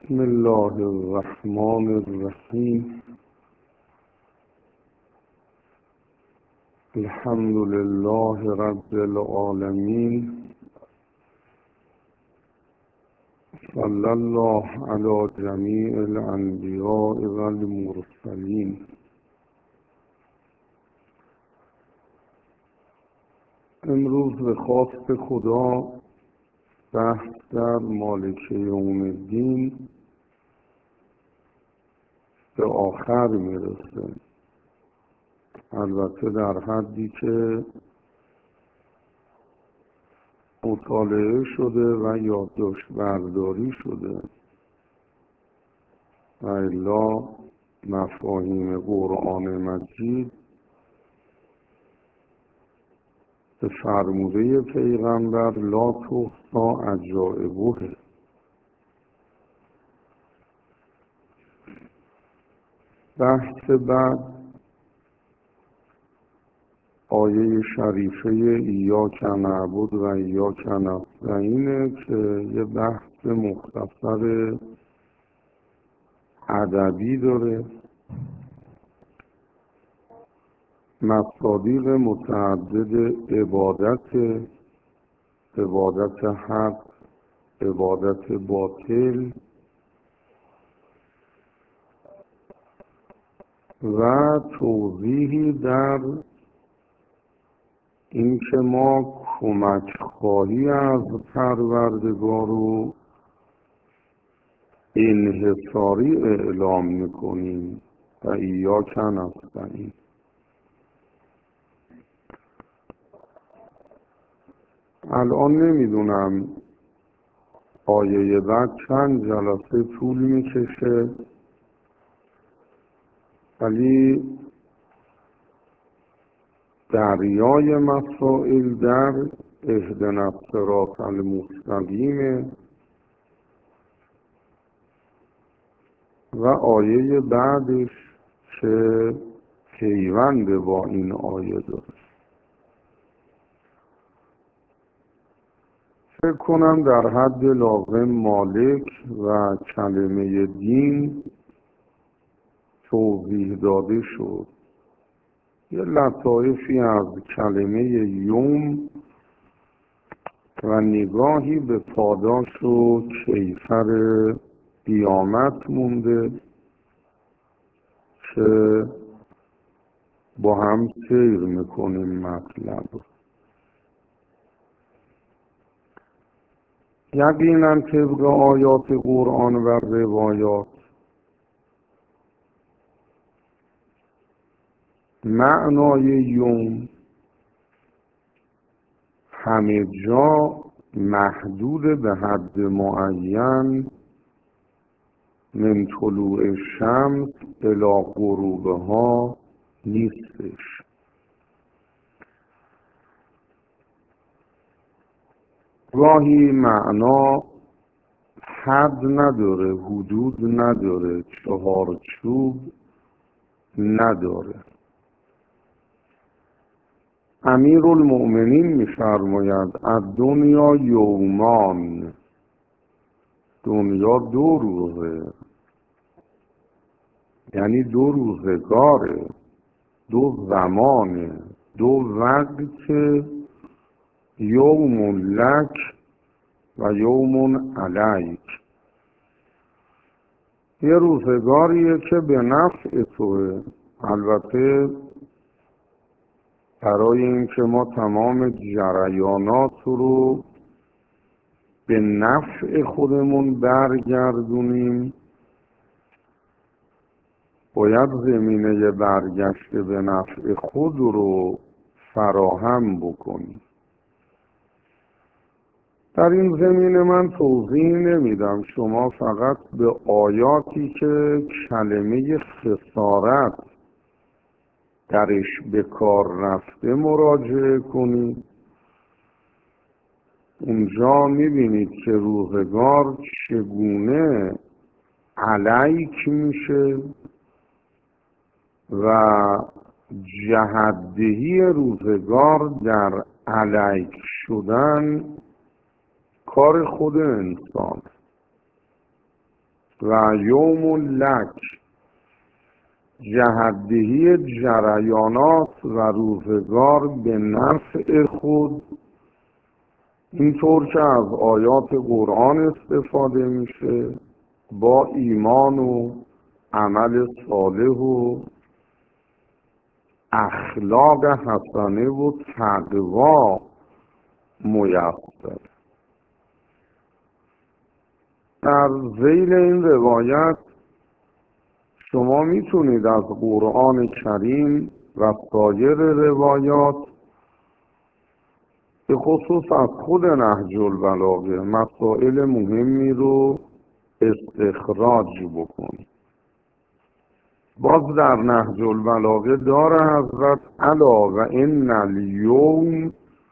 بسم الله الرحمن الرحیم. الحمد لله رب العالمین. صلی الله علی جمیع الانبیاء و المرسلین. امروز به خواست خدا بحث در مالک یوم الدین به آخر میرسه، البته در حدی که مطالعه شده و یادداشت برداری شده و الا مفاهیم قرآن مجید به فرموده پیغمبر لا تحصی عجائبه. بحث بعد آیه شریفه ایاک نعبد و ایاک نستعینه که یه بحث مختصر ادبی داره، مصادیق متعدد عبادت حق، عبادت باطل و توضیحی در اینکه ما کمک خواهی از پروردگار رو انحصاری اعلام میکنیم و ایاک نستعین. الان نمیدونم آیه بعد چند جلسه طول میکشه، ولی دریای مسائل در اهدنا الصراط المستقیم و آیه بعدش که پیوند با این آیه داره. فکر کنم در حد لازم مالک و کلمه دین توضیح داده شد. یه لطایفی از کلمه یوم و نگاهی به پاداش و کیفر قیامت مونده که با هم سیر میکنیم مطلب. یقینا طبق آیات قرآن و روایات معنای یوم همه جا محدود به حد معین من طلوع الشمس الی غروبها نیستش. گاهی معنا حد نداره، حدود نداره، چهارچوب نداره. امیرالمؤمنین می‌فرماید الدنیا یومان، دنیا دو روزه، یعنی دو روزگاره، دو زمانه، دو وقت، یوم لک و یوم علیک. یه روزگاریه که به نفع توه، البته برای اینکه ما تمام جریانات رو به نفع خودمون برگردونیم باید زمینه برگشت به نفع خود رو فراهم بکنیم. در این زمینه من توضیح نمیدم، شما فقط به آیاتی که کلمه خسارت درش به کار رفته مراجعه کنید. اونجا میبینید که روزگار چگونه علیک میشه و جهت‌دهی روزگار در علیک شدن کار خود انسان. و یوم لک جهت‌دهی جریانات و روزگار به نفع خود، اینطور که از آیات قرآن استفاده میشه با ایمان و عمل صالح و اخلاق حسنه و تقوا میسر. در ذیل این روایت شما میتونید از قرآن کریم و سایر روایات به خصوص از خود نهج البلاغه مسائل مهمی رو استخراج بکنید. باز در نهج البلاغه داره حضرت الا و ان الیوم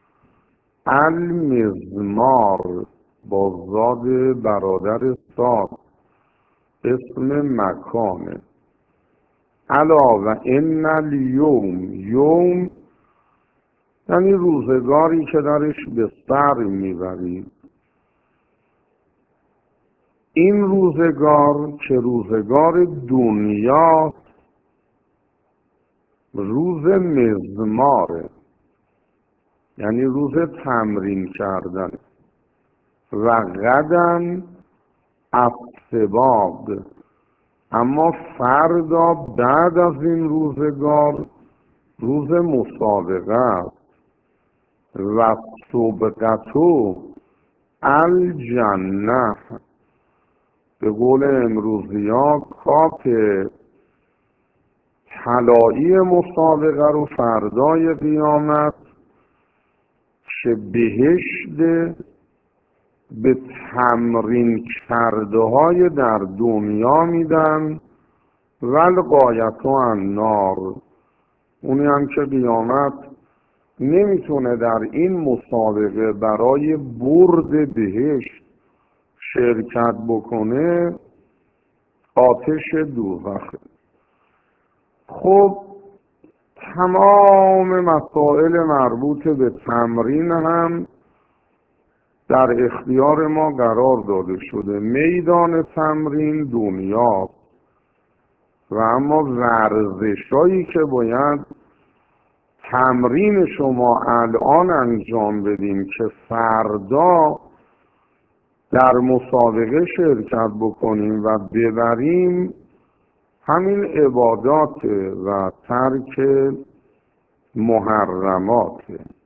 المزمار با زاد برادر صاد اسم مکانه. الا و ان الیوم، یوم یعنی روزگاری که درش به سر میبرید. این روزگار که روزگار دنیا روز مزماره، یعنی روز تمرین کردن، و غدن السباق، اما فردا بعد از این روزگار روز مسابقه است. و سبقتو الجنه، به قول امروزی ها کاپ طلایی مسابقه رو فردای قیامت که بهشت به تمرین کرده های در دنیا میدن و الغایت النار، اونی هم که قیامت نمیتونه در این مسابقه برای برد بهشت شرکت بکنه، آتش دوزخه. خب تمام مسائل مربوط به تمرین هم در اختیار ما قرار داده شده. میدان تمرین دنیاست و اما ورزشایی که باید تمرین شما الان انجام بدیم که فردا در مسابقه شرکت بکنیم و ببریم، همین عبادات و ترک محرمات.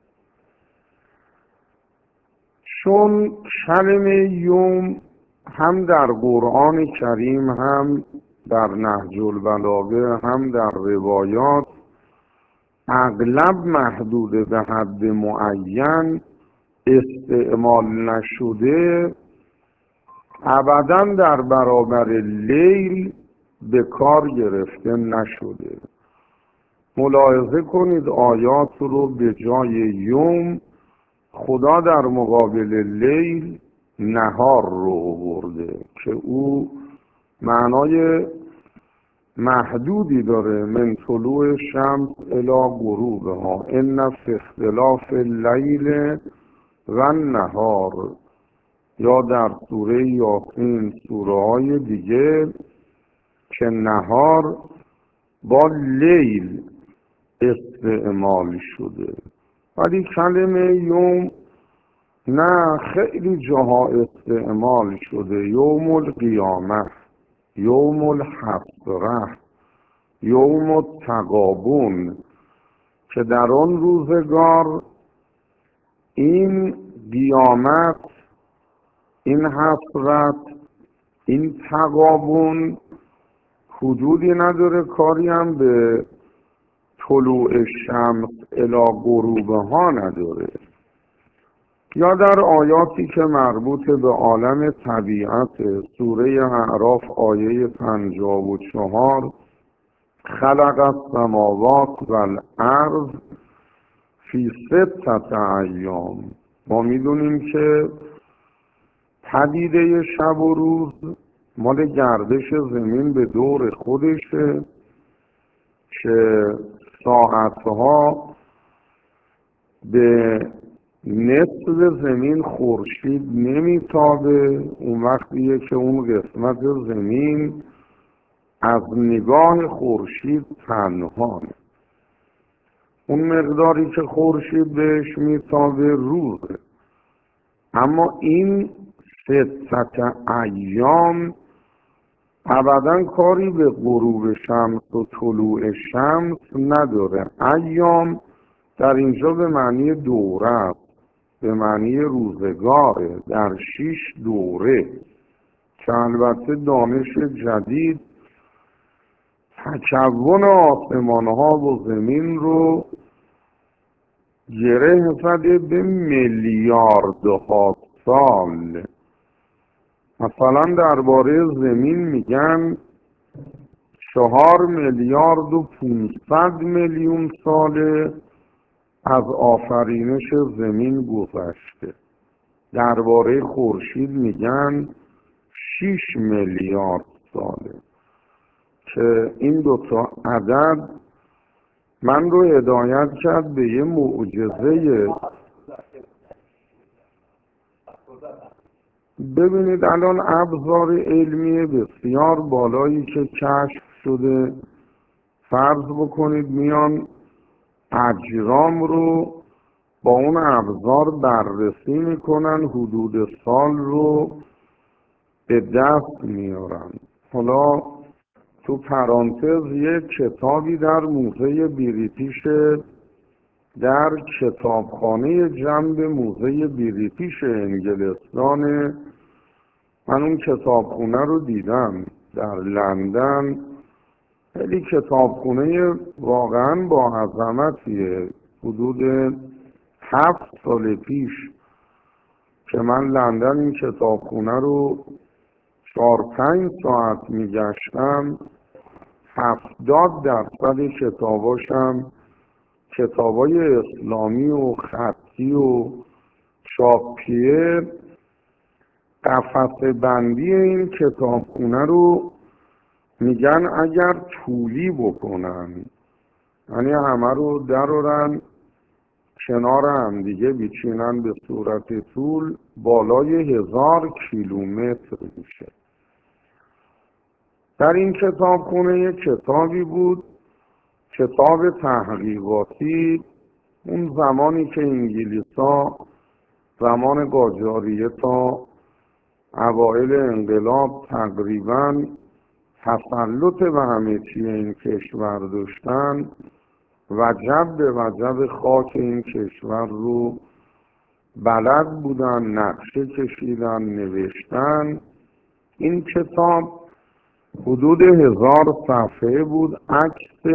چون کلمه یوم هم در قرآن کریم هم در نهج البلاغه هم در روایات اغلب محدود به حد معین استعمال نشده، ابداً در برابر لیل به کار گرفته نشده. ملاحظه کنید آیات رو به جای یوم خدا در مقابل لیل نهار رو آورده که او معنای محدودی داره. من طلوع شمس الی غروبها ان فی اختلاف اللیل و النهار، یا در سوره یاسین سوره های دیگه که نهار با لیل استعمال شده، ولی کلمه یوم نه خیلی جاها استعمال شده. یوم القیامه، یوم الحسره، یوم التغابن، که در آن روزگار این قیامت، این حسرت، این تغابن حدودی نداره، کاری هم به طلوع شمس الی غروبها نداره. یا در آیاتی که مربوط به عالم طبیعت، سوره اعراف آیه 54 خلق السماوات و الارض فی 6 ایام، ما میدونیم که پدیده شب و روز مال گردش زمین به دور خودشه که ساعتها به نصف زمین خورشید نمیتابه، اون وقتیه که اون قسمت زمین از نگاه خورشید پنهانه. اون مقداری که خورشید بهش میتابه روزه. اما این 6 ایام ابدا کاری به غروب شمس و طلوع شمس نداره. ایام در اینجا به معنی دوره است، به معنی روزگاره، در 6 دوره که البته دانش جدید تکون آسمان ها و زمین رو گره زده به میلیاردها سال. مثلا درباره زمین میگن 4,500,000,000 ساله از آفرینش زمین گذشته. درباره خورشید میگن 6,000,000,000 ساله که این دوتا عدد من رو هدایت کرد به یه معجزه. ببینید الان ابزار علمی بسیار بالایی که کشف شده، فرض بکنید میان اجرام رو با اون ابزار بررسی میکنن، حدود سال رو به دست میارن. حالا تو پرانتز یک کتابی در موزه بریتیش، در کتابخانه جنب موزه بریتیش انگلستان، من اون کتابخونه رو دیدم در لندن. خیلی کتابخونه واقعا با عظمتیه. حدود 7 سال پیش که من لندن این کتابخونه رو 4-5 ساعت میگشتم، 70% کتاباشم کتابای اسلامی و خطی و چاپیه. قفسه بندی این کتابخونه رو میگن اگر طولی بکنن، یعنی همه رو درارن کنار هم دیگه بیچینن به صورت طول، بالای 1000 کیلومتر میشه. در این کتابخونه یک کتابی بود، کتاب تحقیقاتی. اون زمانی که انگلیس‌ها زمان قاجاریه تا اوایل انقلاب تقریباً تسلط به همه چی این کشور داشتن، وجب به وجب خاک این کشور رو بلد بودن، نقشه کشیدن، نوشتن. این کتاب حدود 1000 صفحه بود، عکس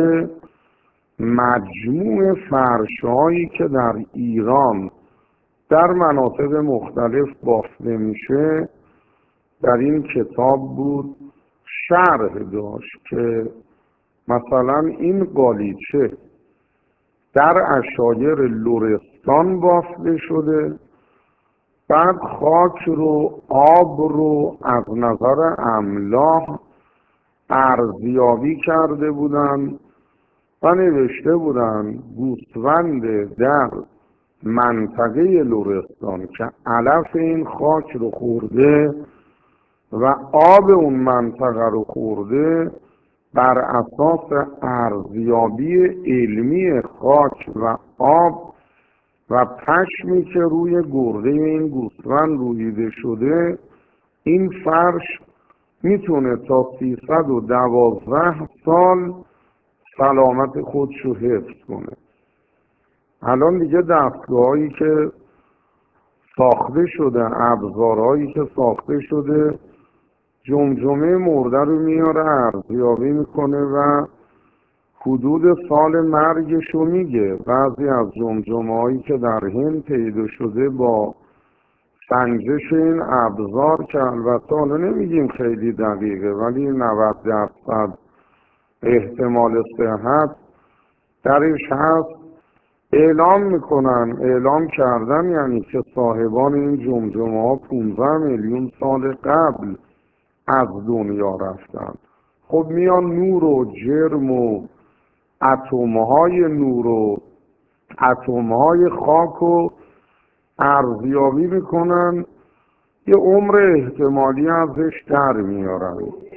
مجموع فرش‌هایی که در ایران در مناطق مختلف بافته میشه در این کتاب بود. شرح داشت که مثلا این قالیچه در عشایر لرستان بافته شده، بعد خاک رو، آب رو از نظر املاح ارزیابی کرده بودن و نوشته بودن گوسفند در منطقه لرستان که علف این خاک رو خورده و آب اون منطقه رو خورده، بر اساس ارزیابی علمی خاک و آب و پشمی که روی گرده این گوسفند رویده شده، این فرش میتونه تا 312 سال سلامت خودش رو حفظ کنه. الان دیگه دستگاهایی که ساخته شده، ابزارهایی که ساخته شده، جمجمه مرده رو میاره ارزیابی میکنه و حدود سال مرگش رو میگه. بعضی از جمجمه هایی که در هند پیدا شده با سنجش این ابزار که البته حالا نمیگیم خیلی دقیقه ولی 90% احتمال صحت درش هست، اعلام میکنن، اعلام کردن یعنی که صاحبان این جمجمه ها 15 میلیون سال قبل از دنیا رفتن. خب میان نور و جرم و اتمهای نور و اتمهای خاک و ارزیابی میکنن، یه عمر احتمالی ازش در میارن.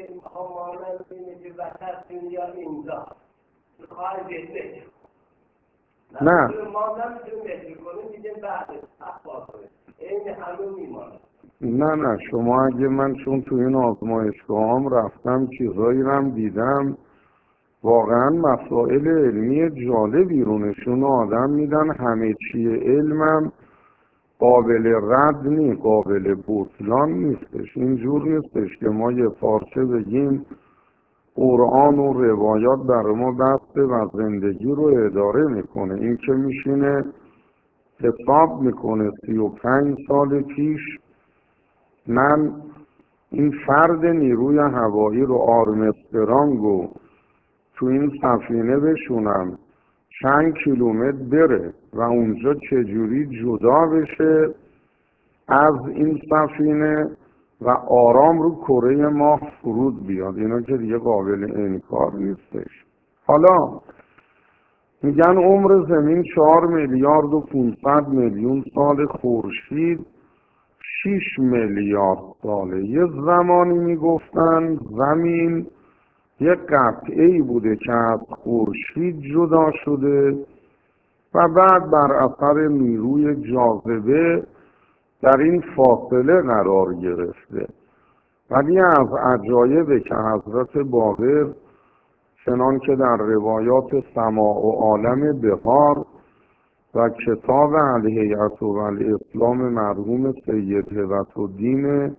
نه نه شما اگه من چون تو این آزمایشگاه هم رفتم چیزایی هم دیدم، واقعا مسائل علمی جالبی رو نشون آدم میدن. همه چی علمم قابل رد نی، قابل بطلان نیستش. اینجور نیستش که ما یه پارچه بگیم قرآن و روایات برای ما بسته و زندگی رو اداره میکنه. این که میشینه حساب میکنه 35 سال پیش من این فرد نیروی هوایی رو آرمسترانگو تو این سفینه بشونم چند کیلومتر بره و اونجا چجوری جدا بشه از این سفینه و آرام رو کره ماه فرود بیاد، اینا که دیگه قابل انکار نیستش. حالا میگن عمر زمین 4 میلیارد و 500 میلیون سال، خورشید 6 میلیارد ساله. یه زمانی میگفتن زمین یه قطعه‌ای بوده که از خورشید جدا شده و بعد بر اثر نیروی جاذبه در این فاصله قرار گرفته. ولی از عجایبه که حضرت باقر چنان که در روایات سماع و عالم بهار و کتاب الهیئة و الاسلام مرحوم سید هبت‌الدین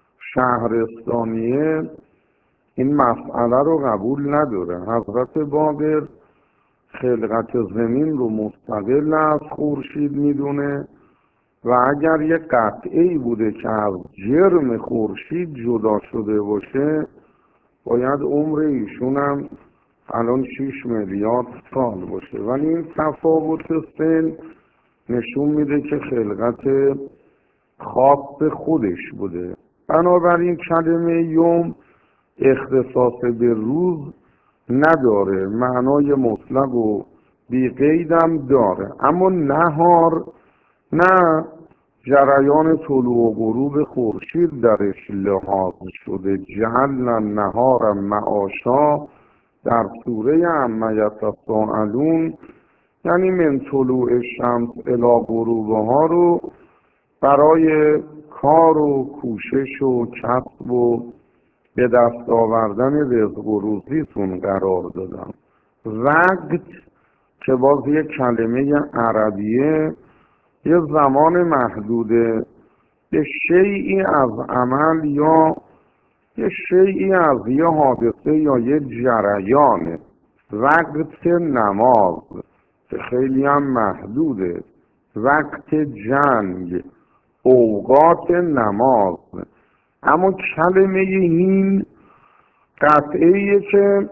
شهرستانیه این مسئله رو قبول نداره. حضرت باقر خلقت زمین رو مستقل از خورشید میدونه و اگر یه قطعه‌ای بوده که از جرم خورشید جدا شده باشه باید عمر ایشون هم الان 6 میلیارد سال باشه. ولی این تفاوت سن نشون میده که خلقت خاص خودش بوده. بنابراین کلمه یوم اختصاص به روز نداره، معنای مطلق و بی‌قیدم داره. اما نهار نه، جریان طلوع و غروب خورشید درش لحاظ شده. جعلنا النهار معاشا در سوره عما یتساءلون، یعنی من طلوع شمس الی غروبها رو برای کار و کوشش و کسب و به دست آوردن رزق و روزیتون قرار دادم. وقت که باز یک کلمه عربیه، یه زمان محدوده به شیئی از عمل یا یه شیئی از یه حادثه یا یه جریانه. وقت نماز که خیلی هم محدوده، وقت جنگ، اوقات نماز. اما کلمه این قطعیه که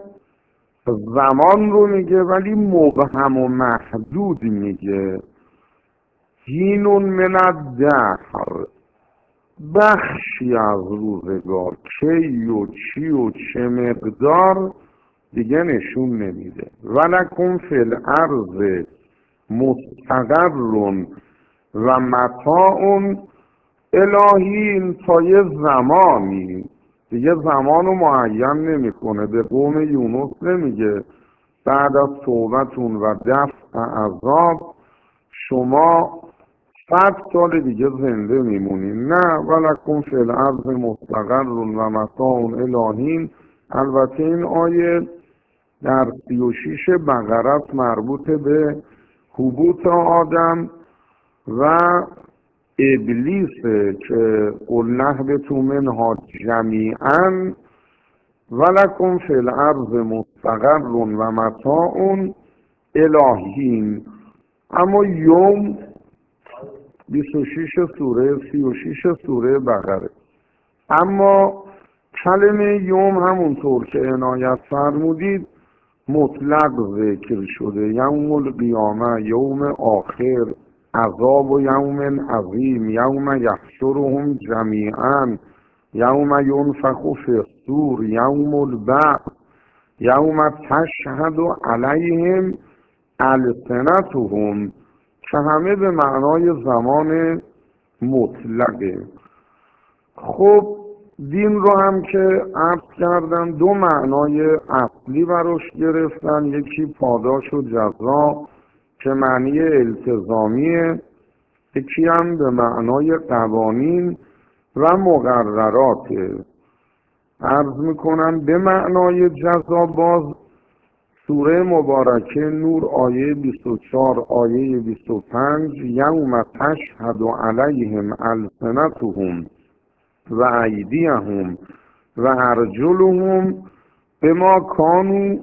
زمان رو میگه ولی مبهم و محدود میگه. هینون من الدهر، بخشی از روزگار، کی و چی و چه مقدار دیگه نشون نمیده. ولکم فی الارض مستقر و متاع الهی، تا یه زمانی دیگه زمان رو معین نمیکنه. به قوم یونس نمیگه بعد از توبتون و دفع عذاب شما 100 سال دیگه زنده میمونین. نه، ولکم فی الارض مستقر و متاع الهی. البته این آیه در 36 بقره مربوط به هبوط آدم و ابلیسه که قل اهبطوا منها جمیعا ولکم فی الارض مستقر و متاع الهی. اما یوم 26 سوره 36 سوره بقره. اما کلمه یوم همونطور که عنایت فرمودید مطلق ذکر شده. یوم القیامه، یوم آخر، عذاب و یوم عظیم، یوم یحشرهم جمیعا، یوم ینفخ فی الصور، یوم البعث، یوم تشهد علیهم السنتهم. که همه به معنای زمان مطلقه. خب دین رو هم که عرض کردم دو معنای اصلی براش گرفتن، یکی پاداش و جزا که معنی التزامیه، یکی هم به معنای قوانین و مقرراته. عرض میکنم به معنای جزا باز سوره مبارکه نور آیه 24 آیه 25 یوم تشهد علیهم السنتهم و ایدیهم و ارجلهم بما کانوا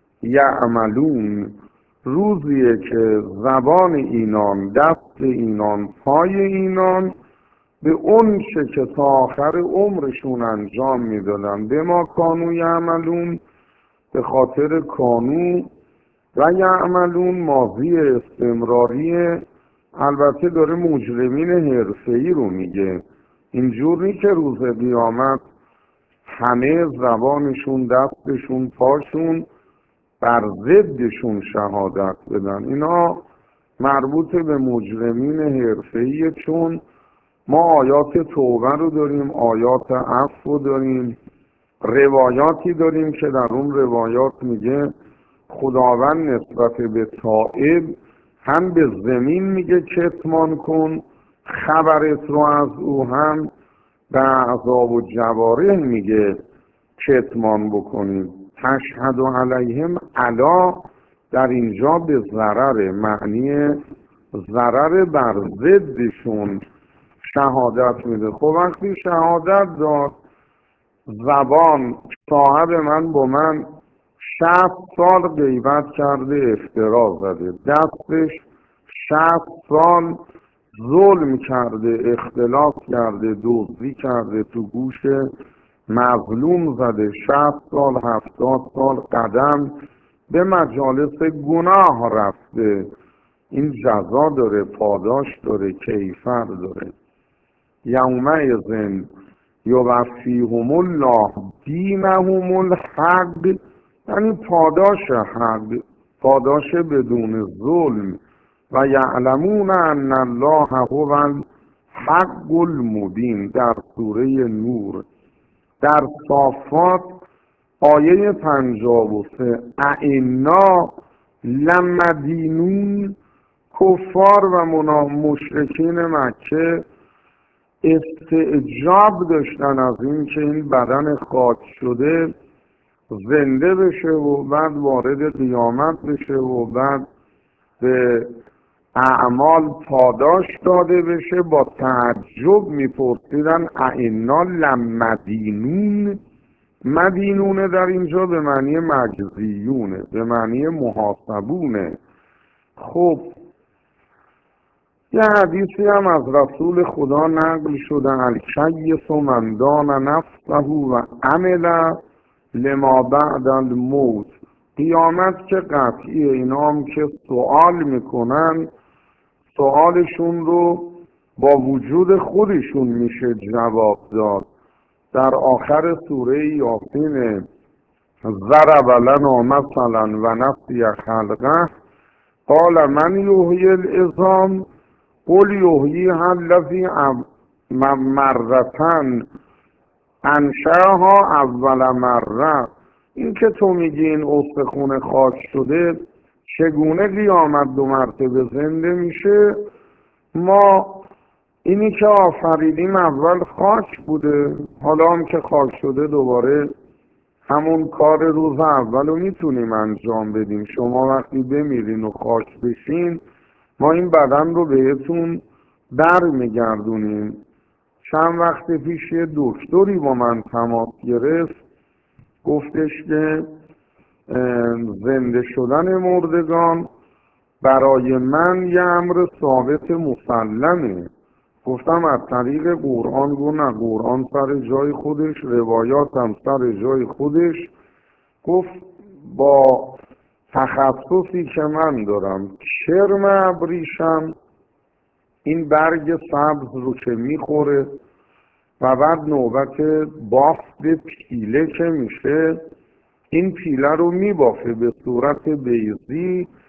یعملون، روزیه که زبان اینان، دست اینان، پای اینان به اون چه که تا آخر عمرشون انجام میدادن، بما کانوا یعملون به خاطر کانو و یعملون ماضی استمراریه، البته داره مجرمین حرفه‌ای رو میگه. اینجوری که روز قیامت همه زبانشون، دستشون، پاشون بر ضدشون شهادت بدن، اینا مربوط به مجرمین حرفه‌ای، چون ما آیات توبه رو داریم، آیات عفو رو داریم، روایاتی داریم که در اون روایات میگه خداوند نسبت به تائب هم به زمین میگه کتمان کن خبرت رو از او، هم به عذاب و جواره میگه کتمان بکنیم. تشهد علیهم علا در اینجا به ضرر، معنی ضرر بر ضدشون شهادت میده. خب وقتی شهادت داد زبان، صاحب من با من 60 سال غیبت کرده، افترا زده، دستش 60 سال ظلم کرده، اختلاف کرده، دزدی کرده، تو گوش مظلوم زده، 60 سال 70 سال قدم به مجالس گناه رفته، این جزا داره، پاداش داره، کیفر داره. یومئذ یوفیهم الله دینهم الحق، یعنی پاداش حق، پاداش بدون ظلم. و یعلمون ان الله هو الحق المبین در سوره نور. در صافات آیه 53 ائنا لمدینون، کفار و مشرکین مکه استعجاب داشتن از این که این بدن خاک شده زنده بشه و بعد وارد قیامت بشه و بعد به اعمال پاداش داده بشه. با تعجب میپرسیدن ائنا لمدینون. مدینونه در اینجا به معنی مجزیونه، به معنی محاسبونه. خب یه حدیثی هم از رسول خدا نقل شده، الکیس من دان نفسه و عمل لما بعد الموت. قیامت که قطعیه، اینا هم که سوال میکنن سوالشون رو با وجود خودشون میشه جواب داد. در آخر سوره یاسین ضرب لنا مثلا و نسی خلقه قال من یحیی العظام قل یحییها الذی مرتن انشأها اول مره. این که تو میگی این استخون خاک شده چگونه قیامت 2 مرتبه زنده میشه؟ ما اینی که آفریدیم اول خاک بوده، حالا هم که خاک شده دوباره همون کار روز اول رو میتونیم انجام بدیم. شما وقتی بمیرین و خاک بشین ما این بدن رو بهتون در میگردونیم. چند وقت پیش یه دکتری با من تماس گرفت، گفتش که زنده شدن مردگان برای من یه امر ثابت مسلمه. گفتم از طریق قرآن؟ گفت نه، قرآن سر جای خودش، روایات هم سر جای خودش. گفت با تخصصی که من دارم، کرم ابریشم، این برگ سبز رو که میخوره و بعد نوبت بافت پیله که میشه، این پیله رو میبافه به صورت بیضی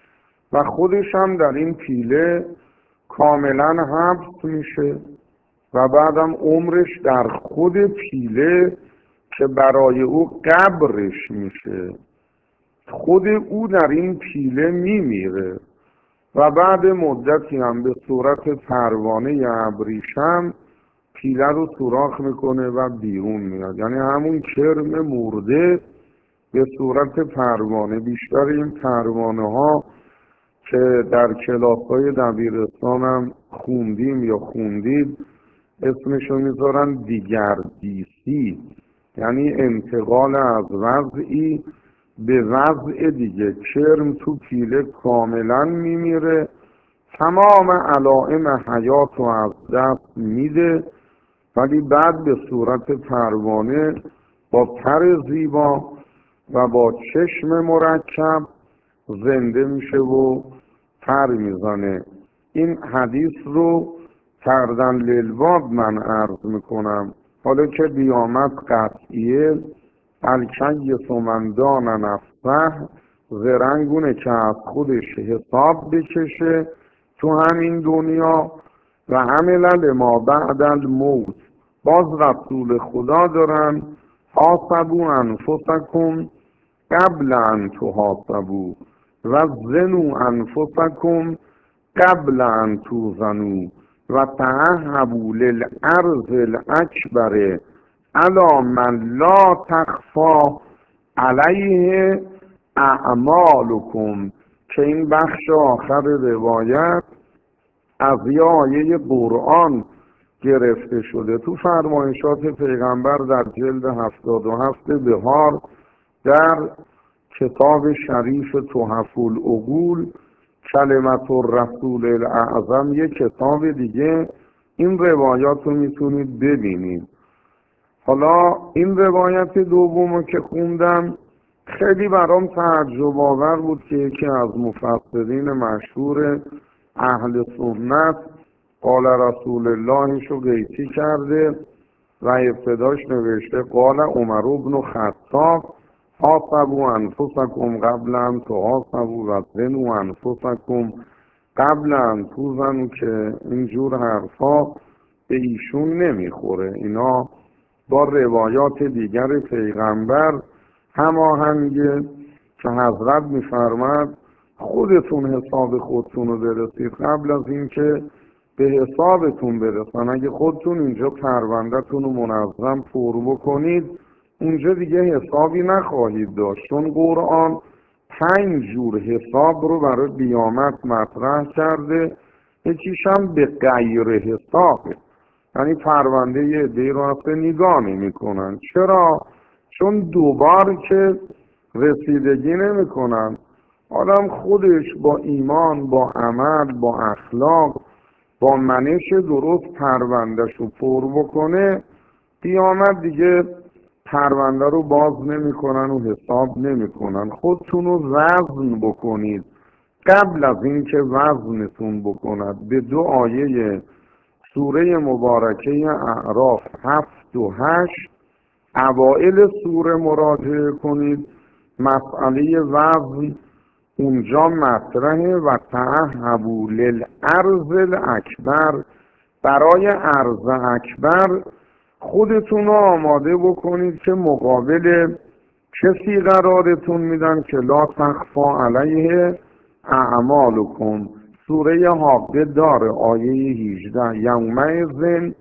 و خودش هم در این پیله کاملا حبس میشه و بعدم عمرش در خود پیله که برای او قبرش میشه، خود او در این پیله میمیره و بعد مدتی هم به صورت پروانه ابریشم پیله رو سوراخ میکنه و بیرون میاد. یعنی همون کرم مرده به صورت پروانه. بیشتر این پروانه ها که در کلاس های دبیرستان هم خوندیم یا خوندید اسمشو میذارن دیگردیسی، یعنی انتقال از وضعی به وضع دیگه. کرم تو پیله کاملا میمیره، تمام علائم حیات رو از دست میده، ولی بعد به صورت پروانه با پر زیبا و با چشم مرکب زنده میشه و پر میزنه. این حدیث رو کردن للباب من عرض میکنم. حالا که قیامت قطعیه، الکیس من دان نفسه، زرنگونه که از خودش حساب بکشه تو همین دنیا و عمل لما بعد الموت. باز رسول خدا دارن حاسبوا انفسکم قبل ان تحاسبوا و زنوا انفسکم قبل ان توزنوا و تعهبوا للعرض الاکبر علی من لا تخفی علیه اعمالکم. که این بخش آخر روایت از یه آیه قرآن گرفته شده تو فرمایشات پیغمبر در جلد 77 بهار در کتاب شریف تحف العقول، کلمت الرسول الاعظم، یک کتاب دیگه این روایات رو میتونید ببینید. حالا این روایت دومو که خوندم خیلی برام تعجب آور بود که یکی از مفسرین مشهور اهل سنت قال رسول الله شو قیچی کرده و ابتداش نوشته قال عمر بن خطاب حاسبوا انفسکم قبل ان تحاسبوا و زنوا انفسکم قبل ان توزنوا، که اینجور حرفا به ایشون نمیخوره. اینا با روایات دیگر پیغمبر هماهنگه که حضرت میفرماد خودتون حساب خودتون رو برسید قبل از اینکه به حسابتون برسن. اگه خودتون اینجا پروندهتون رو منظم پر بکنید اونجا دیگه حسابی نخواهید داشت، چون قرآن 5 جور حساب رو برای قیامت مطرح کرده. یکیش هم به غیر حسابه، یعنی پرونده یه عده‌ای رو اصلا نگاه نمی‌کنن. چرا؟ چون دوبار که رسیدگی نمی‌کنن. آدم خودش با ایمان، با عمل، با اخلاق، با منش درست پروندهش رو پر بکنه، قیامت دیگه پرونده رو باز نمی‌کنن و حساب نمی‌کنن. خودتون رو وزن بکنید قبل از اینکه وزنتون بکند. به 2 آیه سوره مبارکه اعراف 7 و 8 اوائل سوره مراجعه کنید. مسئله وزن اونجا مطرحه و تعهبوا للعرض الاکبر. برای عرض اکبر خودتون رو آماده بکنید که مقابل کسی قرارتون میدن که لا تخفا علیه اعمالکم. سوره حاقه داره آیه 18 یومئذ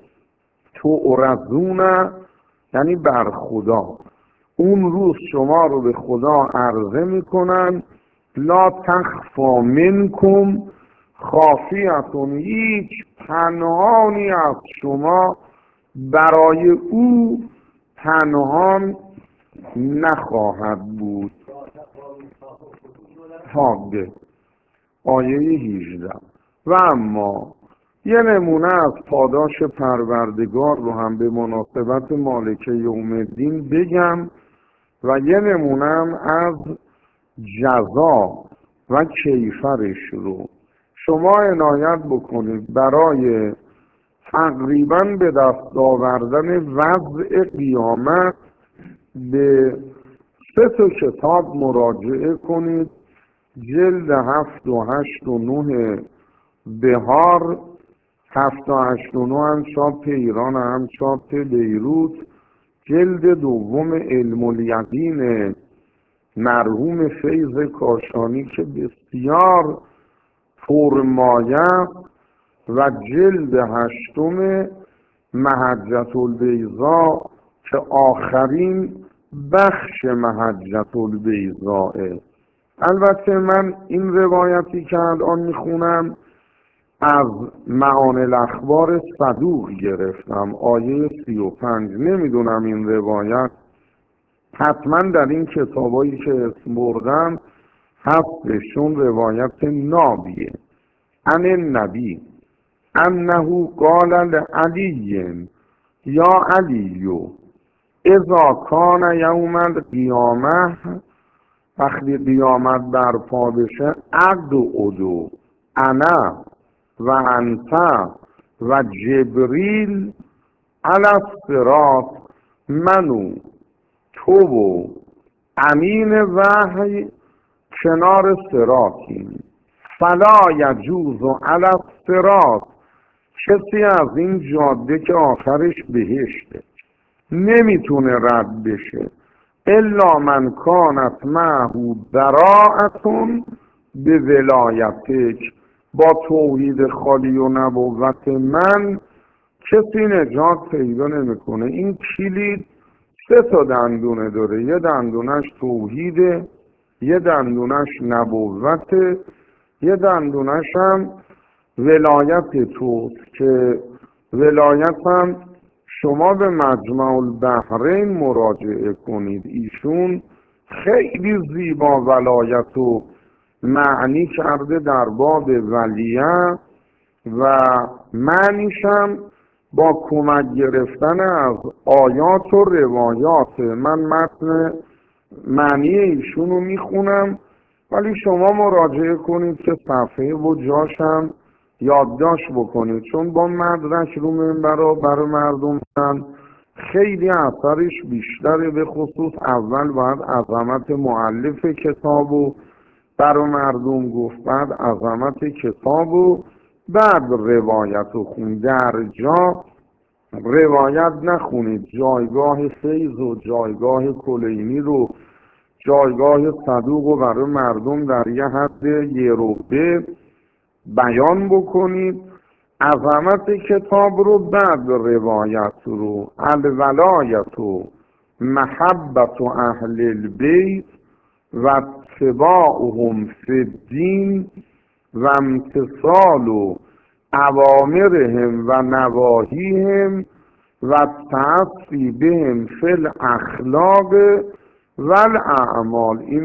تعرضون، یعنی بر خدا. اون روز شما رو به خدا عرضه میکنن لا تخفا منکم خافیتون، هیچ پنهانی از شما برای او پنهان نخواهد بود. حاقه آیه 18. و اما یه نمونه از پاداش پروردگار رو هم به مناسبت مالکه یوم الدین بگم و یه نمونه هم از جزا و کیفرش رو. شما عنایت بکنید برای تقریبا به دست آوردن وضع قیامت به 3 کتاب مراجعه کنید. جلد 7 و 8 و 9 بهار، 7 و 8 و 9 هم چاپ ایران، هم چاپ بیروت. جلد دوم علم الیقین مرحوم فیض کاشانی که بسیار پرمایه، و جلد 8 محجة البیضاء که آخرین بخش محجة البیضاء. البته من این روایتی که الان میخونم از معانی الاخبار صدوق گرفتم، آیه 35. نمیدونم این روایت حتما در این کتابایی که اسم بردم هستشون روایت نابیه. عن النبی انه قال لعلی یا علیو اذا کان یوم القیامه، وقتی قیامت برپا بشه، اقعد انا و انت و جبریل علی الصراط، منو تو و امین وحی کنار صراطیم. فلا یجوز علی الصراط، کسی از این جاده که آخرش بهشته نمیتونه رد بشه الا من کانت معه براءتون به ولایتک، با توحید خالی و نبوت من کسی نجات پیدا نمیکنه. این کلید 3 دندونه داره، یه دندونش توحیده، یه دندونش نبوته، یه دندونش هم ولایت توست که ولایت هم شما به مجمع البحرین مراجعه کنید. ایشون خیلی زیبا ولایت رو معنی کرده در باب ولیه و معنیش هم با کمک گرفتن از آیات و روایات. من متن معنی ایشون رو میخونم ولی شما مراجعه کنید که صفحه و جاشم یادداشت بکنید، چون با مدرک رو منبرا برای مردم خیلی اثرش بیشتره. به خصوص اول باید عظمت مؤلف کتابو برای مردم گفت، بعد عظمت کتابو، بعد روایت رو خون. در جا روایت نخونید، جایگاه فیض و جایگاه کلینی رو، جایگاه صدوق رو برای مردم در یه حد یه ربع بیان بکنید. عظمت کتاب رو، بعد روایت رو. الولایت و محبت و اهل البیت و اتباعهم فی الدین و امتثال و اوامرهم و نواهیهم و تعصی بهم فی الاخلاق و الاعمال. این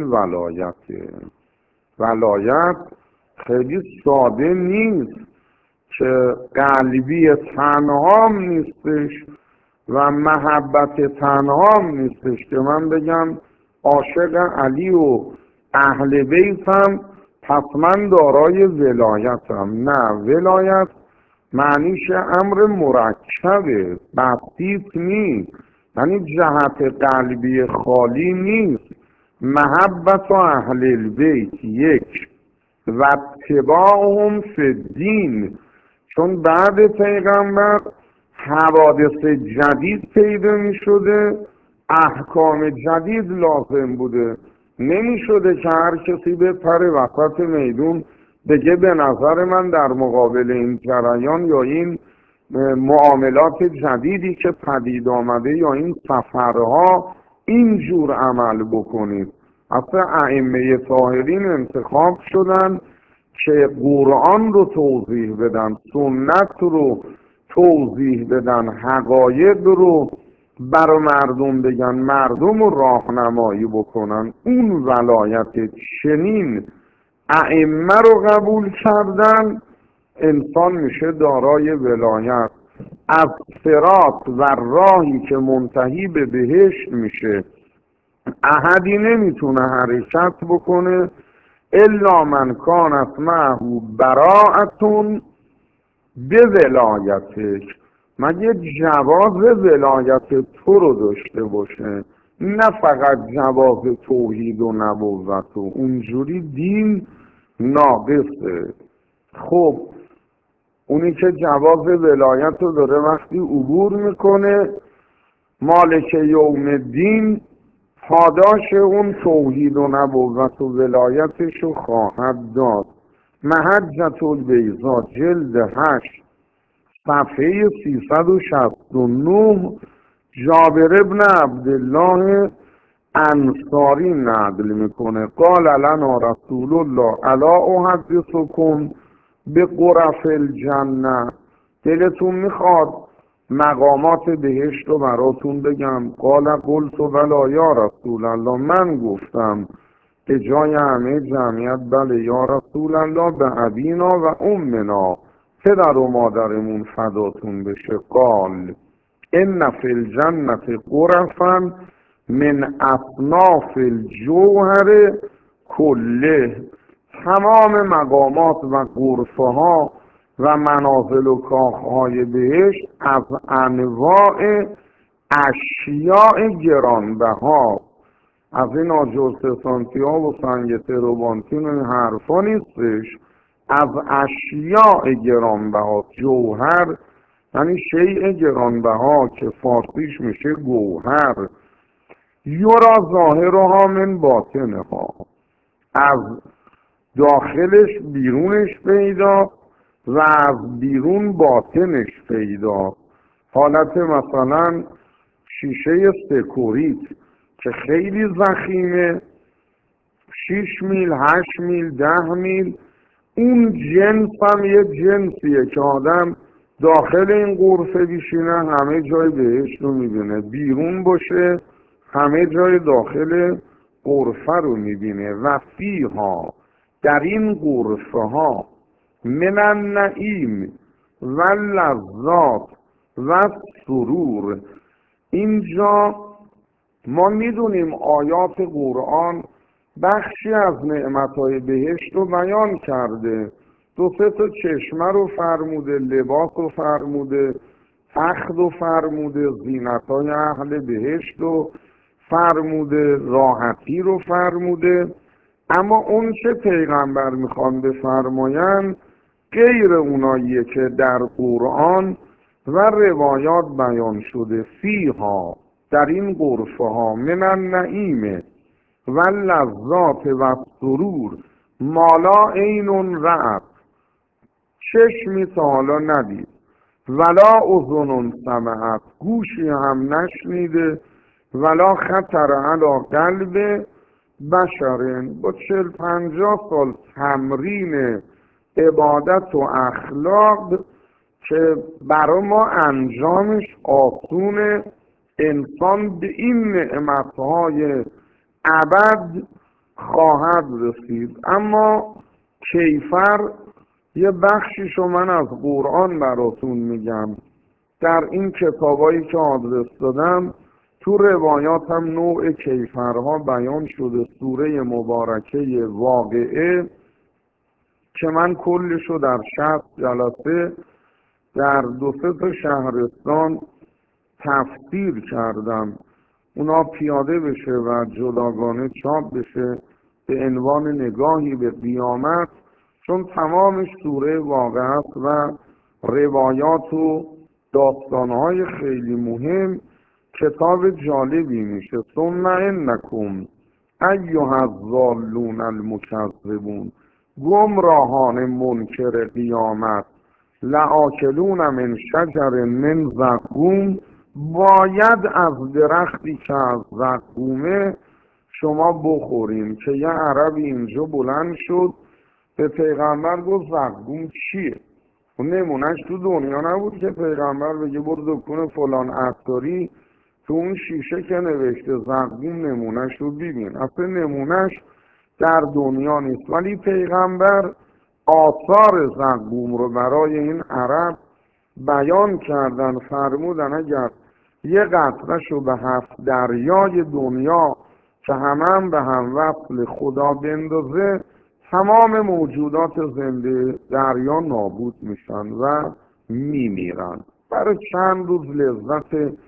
ولایت خیلی ساده نیست که قلبی تنهام نیستش و محبت تنهام نیستش که من بگم عاشق علی و اهل بیتم پس من دارای ولایتم. نه، ولایت معنیش امر مرکبه، بسیط نیست، یعنی جهت قلبی خالی نیست. محبت و اهل البیت یک و اتباعهم فی الدین، چون بعد پیغمبر حوادث جدید پیدا می شده، احکام جدید لازم بوده. نمی شده که هر کسی به پر وسط میدون بگه به نظر من در مقابل این جریان یا این معاملات جدیدی که پدید آمده یا این سفرها اینجور عمل بکنید. اصلا ائمه طاهرین انتخاب شدن که قرآن رو توضیح بدن، سنت رو توضیح بدن، حقایق رو برای مردم بگن، مردم رو راهنمایی بکنن. اون ولایت چنین ائمه رو قبول کردن، انسان میشه دارای ولایت. از صراط و راهی که منتهی به بهشت میشه احدی نمیتونه حرکت بکنه الا من کانت معه براءتون به ولایتک، مگه جواز ولایت تو رو داشته باشه. نه فقط جواز توحید و نبوت و اونجوری دین ناقصه. خب اونی که جواز ولایت رو داره وقتی عبور میکنه، مالک یوم الدین پاداش اون توحید و نبوت و ولایتش رو خواهد داد. محجة البیضاء جلد 8 صفحه 369 جابر ابن عبدالله انصاری نقل میکنه قال لنا رسول الله الا احدثکم به غرف الجنه، دلتون میخواد مقامات بهشت رو براتون بگم؟ قال قلت بلی یا رسول الله، من گفتم به جای همه جمعیت بله یا رسول الله، به ابینا و امنا، پدر و مادرمون فداتون بشه. قال ان فی الجنة غرفا من اصناف الجوهر کله، تمام مقامات و غرفه ها و منازل و کاخهای بهشت از انواع اشیاء گرانبها، از این آجر سانتی ها و سنگ تروبانتین و این حرفا نیستش، از اشیاء گرانبها. جوهر یعنی شیء گرانبها که فارسیش میشه گوهر. یورا ظاهرها من باطنها، از داخلش بیرونش پیدا و از بیرون باطنش پیدا. حالت مثلا شیشه سکوریت که خیلی ضخیمه، 6 میل 8 میل 10 میل، اون جنس هم یه جنسیه که آدم داخل این غرفه بیشینه همه جای بهشت رو میبینه، بیرون باشه همه جای داخل غرفه رو میبینه. و فیها، در این غرفه ها، من النعیم و لذات و سرور. اینجا ما میدونیم آیات قرآن بخشی از نعمتهای بهشت رو بیان کرده، 2-3 تا چشمه رو فرموده، لباس رو فرموده، تخت رو فرموده، زینتهای اهل بهشت رو فرموده، راحتی رو فرموده. اما اون چه پیغمبر میخوان بفرماین غیر اوناییه که در قرآن و روایات بیان شده. فیها، در این غرفه ها، من النعیم و لذات و سرور، مالا عین رأت، چشمی تا حالا ندید، ولا اذن سمعت، گوشی هم نشنیده، ولا خطر علی قلب بشرن. با 40-50 سال تمرین عبادت و اخلاق که برای ما انجامش آسونه، انسان به این نعمتهای ابد خواهد رسید. اما کیفر یه بخشیشو من از قرآن براتون میگم. در این کتابایی که آدرس دادم تو روایات هم نوع کیفرها بیان شده. سوره مبارکه واقعه که من کلشو در 60 جلسه در 2-3 تا شهرستان تفسیر کردم، اونا پیاده بشه و جداگانه چاپ بشه به عنوان نگاهی به قیامت، چون تمامش سوره واقعه است و روایات و داستانهای خیلی مهم. کتاب جالبی میشه. ثم انکم ایها الضالون المکذبون، گمراهان منکر قیامت، لآکلون من شجر من زقوم، باید از درختی که از زقومه شما بخورین. که یه عربی اینجا بلند شد به پیغمبر گفت زقوم چیه؟ و نمونهش تو دنیا نبود که پیغمبر بگه برو دکون فلان عطاری تو اون شیشه که نوشته زقوم نمونهش رو ببین، اصلا نمونهش در دنیا نیست. ولی پیغمبر آثار زقوم رو برای این عرب بیان کردن، فرمودن اگر یه قطره‌ش رو به 7 دریای دنیا که هم به هم وصل خدا بندازه، تمام موجودات زنده دریا نابود میشن و میمیرن. برای چند روز لذت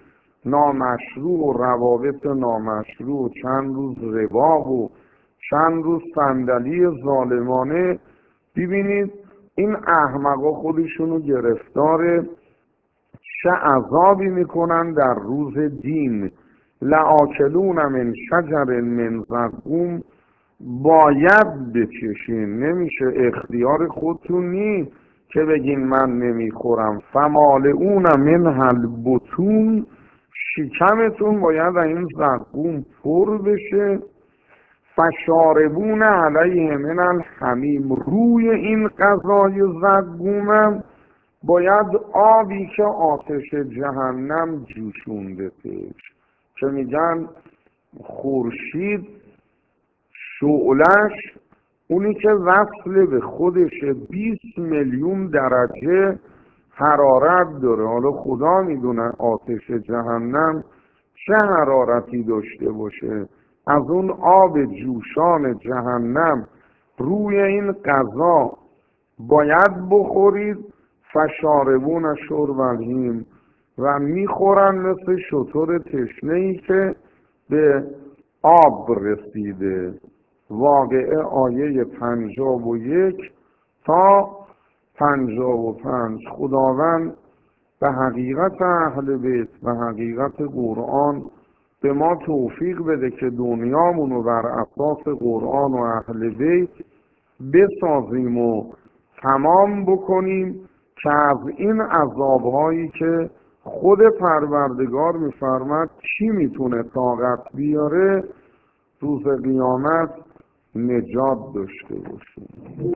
نامشروع و روابط نامشروع و چند روز ربا و چند روز صندلی ظالمانه. ببینید این احمقا خودشونو گرفتار چه عذابی میکنن در روز دین. لآکلون من شجر من زقوم، باید بچشین، نمیشه، اختیار خودتون نیست که بگین من نمیخورم. فمالئون منها البطون، شکمتون باید این زقوم پر بشه. فشاربون علیه من الحمیم، روی این غذای زقومم باید آبی که آتش جهنم جوشونده که میگن خورشید شعلش اونی که وصل به خودش 20 میلیون درجه حرارت داره. حالا خدا میدونه آتش جهنم چه حرارتی داشته باشه. از اون آب جوشان جهنم روی این غذا باید بخورید. فشاربون شرب الهیم، و میخورن مثل شتر تشنه‌ای که به آب رسیده. واقعه آیه 51 تا 55. خداوند به حقیقت اهل بیت و حقیقت قرآن به ما توفیق بده که دنیامون رو بر اساس قرآن و اهل بیت بسازیم و تمام بکنیم که از این عذابهایی که خود پروردگار میفرماد کی میتونه طاقت بیاره روز قیامت نجات داشته باشیم.